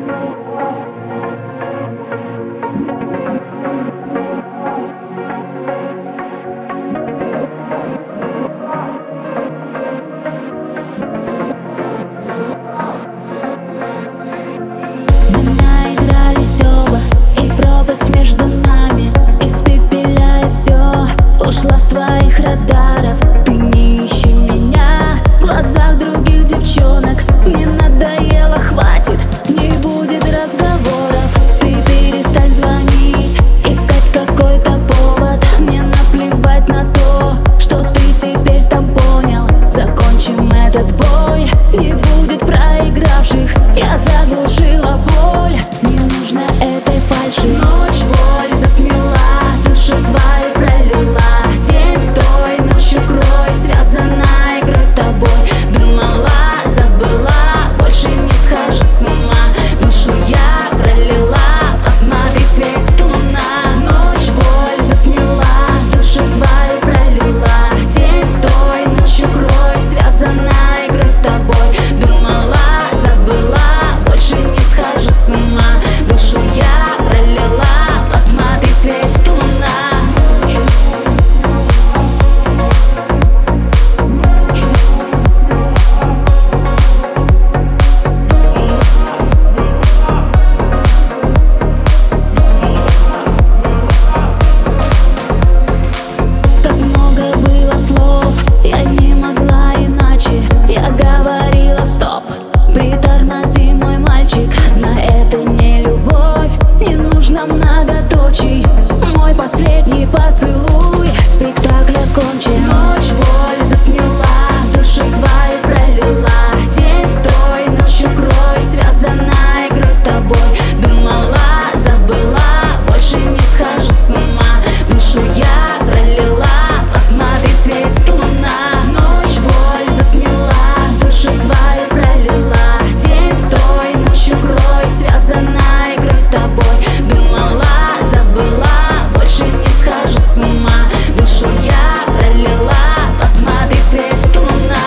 Ушла с твоих радаров, ты не ищи меня в глазах других девчонок. Мне надоело, хватит, не будет разговоров. Ты перестань звонить, искать какой-то повод. Мне наплевать на то, что ты теперь там понял. Закончим этот бой, не будет проигравших. Я заглушила боль, не нужно этой фальши. Ночь боль затмила, душу свою пролила. День стой, ночью крой, связана игрой с тобой. Думала, забыла, больше не схожу с ума. Душу я пролила, посмотри, светит луна. Ночь боль затмила, душу свою пролила. День стой, ночью крой, связана игрой с тобой. Думала, забыла, больше не схожу с ума. Душу я пролила, посмотри, светит луна. Так много было слов, я не могла иначе. Я говорила стоп, притормози, мой мальчик. Знай, это не любовь, не нужно многоточий. Мой последний поцелуй, спектакль окончен. Ночь боль затмила, душу свою пролила. День стой, ночью крой, связана игрой с тобой. Думала, забыла, больше не схожу с ума. Душу я пролила, посмотри, светит луна. Ночь боль затмила, душу свою пролила. День стой, ночью крой, связана игрой с тобой. Думала, забыла, больше не схожу с ума. Душу я пролила, посмотри, светит луна.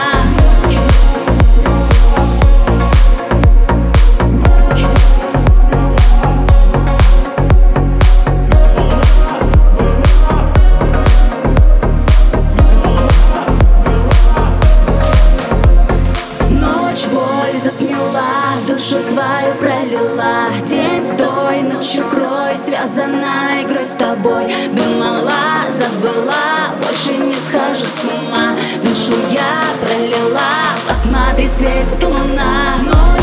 Ночь боль затмила, душу свою пролила. День стой, ночью крой, связана игрой с тобой. Думала, забыла, больше не схожу с ума. Душу я пролила, посмотри, светит луна.